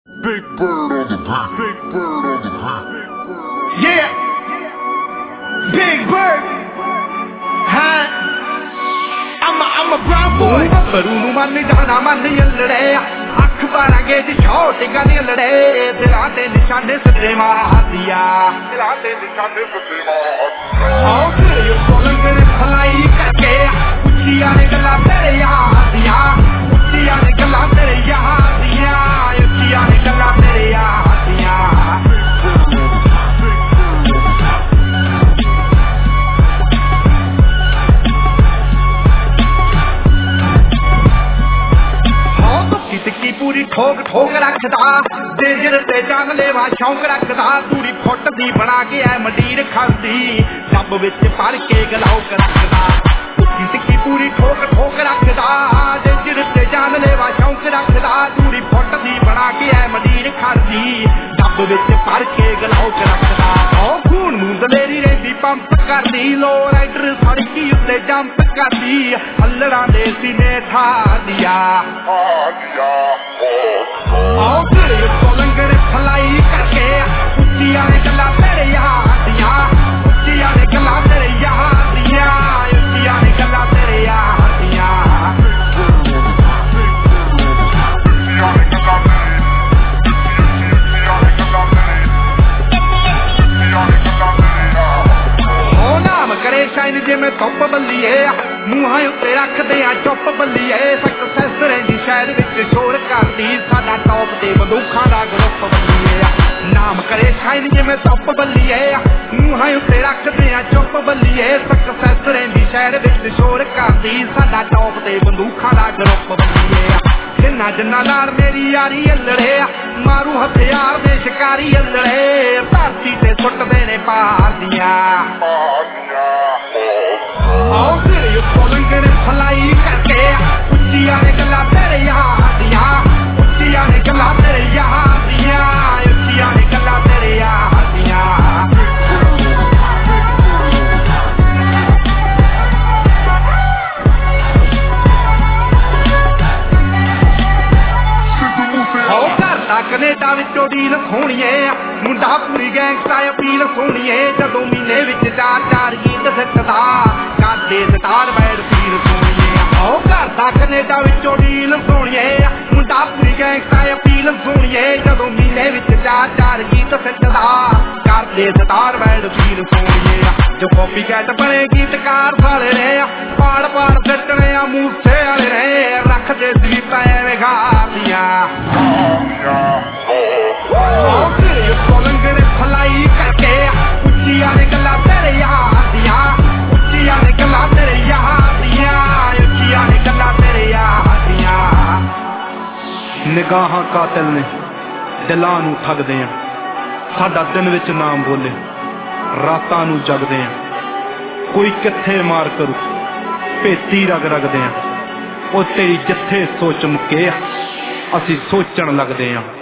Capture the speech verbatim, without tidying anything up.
Big bird on the beat. Big bird on the beat. Yeah. Big bird. Huh? I'm a, I'm a brown boy. Barunu manni jana manni yallade. Akh barange di short gani yallade. Dilate nishane sadde mara diya. Dilate nishane sadde mara diya. Aao tere solan kare khalai karke. Uchiya ne gala tere yaad diya. Uchiya ne gala tere yaad diya. Uchiya ne gala tere yaad diya. की पूरी ठोक ठोक रखदा danger ते जान लेवा शौक रखदा पूरी फुट दी बना के ऐ मंडीर खांदी जब विच भर के गलौक रखदा की पूरी ठोक ठोक रखदा डेंजर ते जान लेवा शौक रखदा पूरी फुट दी बना के ऐ मंडीर खांदी जब विच भर के गलौक रखदा ओ खून मूंद मेरी रेंदी पंप करदी लो राइडर सड़की उत्ते जंप करदी हल्लड़ा दे सीने ठा दिया आओ तेरे सोलन करे खलाई करके उच्चिया ने गला तेरे याद दिया उच्चिया ने गला तेरे याद दिया उच्चिया ने गला तेरे याद दिया ओ नाम करे शाइन जे मैं धुप बल्लीए मूहां उत्ते रखदे आ चुप बल्लीए सक्सेस रहिंदी शहर विच शोर करदी साडा टॉप ते बंदूखां दा ग्रुप बल्लीए नाम करे शाइन जे मैं धुप बल्लीए मूहां उत्ते रखदे आ चुप बल्लीए सक्सेस रहिंदी शहर विच शोर करदी साडा टॉप ते बंदूखां दा ग्रुप बल्लीए जिन्ना जिन्ना नाल मेरी यारी अल्लड़े मारू हथियार दे शिकारी अल्लड़े धरती ते सुटदे ने पार दिया आओ तेरे सोलन करे खलाई करके उच्चिया ने गला तेरे याद दिया उच्चिया ने गला तेरे याद दिया उच्चिया ने गला तेरे याद दिया कनेडा विचों डील सोहणीए मुंडा पूरी गैंगस्टा अपील सोहणीए जदों महीने विच चार चार गीत सिੱਟਦਾ ਕਰਦੇ ਸਟਾਰ ਬੈਡ ਫੀਲ सोहणीए आओ घर दा कनेडा विचों डील सोहणीए मुंडा पूरी गैंगस्टा अपील सोहणीए जदों महीने विच चार चार गीत सिੱਟਦਾ ਕਰਦੇ ਸਟਾਰ ਬੈਡ फील सोहणीए जो कॉपी कैट बने गीतकार साले ने पाड़ पाड़ सिੱਟਣੇ आ मूसे वाले ने रखदे सी पैवे गादियां तेरे सोलन करे खलाई करके उच्चिया ने गला तेरे याद दिया उच्चिया ने गला तेरे याद दिया उच्चिया ने गला तेरे याद दिया निगाहां कातिल ने दिलां नूं ठगदे आ साडा दिन विच नाम बोले रातां नूं जगदे आ कोई कित्थे मार करू भेती रग रगदे आ ओ तेरी जिथे सोच मुके असीं सोचण लगदे आ